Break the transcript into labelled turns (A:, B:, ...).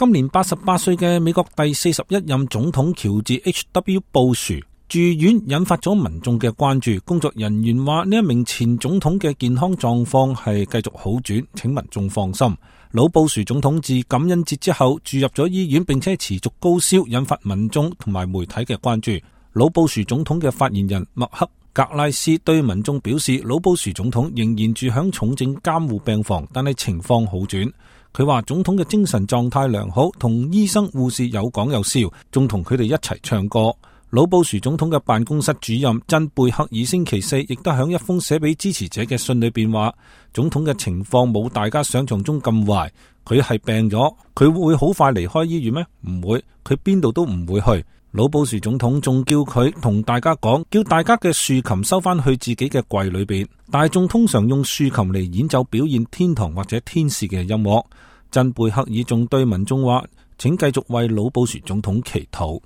A: 今年88歲嘅美國第41任總統喬治 H.W. 布殊住院，引發咗民眾嘅關注。工作人員話呢一名前總統嘅健康狀況係繼續好轉，請民眾放心。老布殊總統自感恩節之後住入咗醫院，並且持續高燒，引發民眾同埋媒體嘅關注。老布殊總統嘅發言人麥克格拉斯對民眾表示，老布殊總統仍然住響重症監護病房，但係情況好轉。佢話總統嘅精神狀態良好，同醫生護士有講有笑，仲同佢哋一齊唱歌。老布殊總統嘅辦公室主任珍貝克爾星期四亦都響一封寫俾支持者嘅信裏邊話，總統嘅情況冇大家想象中咁壞，佢係病咗，佢會好快離開醫院咩？唔會，佢邊度都唔會去。老布殊總統仲叫佢同大家講，叫大家嘅豎琴收翻去自己嘅櫃裏邊。大眾通常用豎琴嚟演奏表現天堂或者天使嘅音樂。珍貝克爾仲對民眾話，請繼續為老布殊總統祈禱。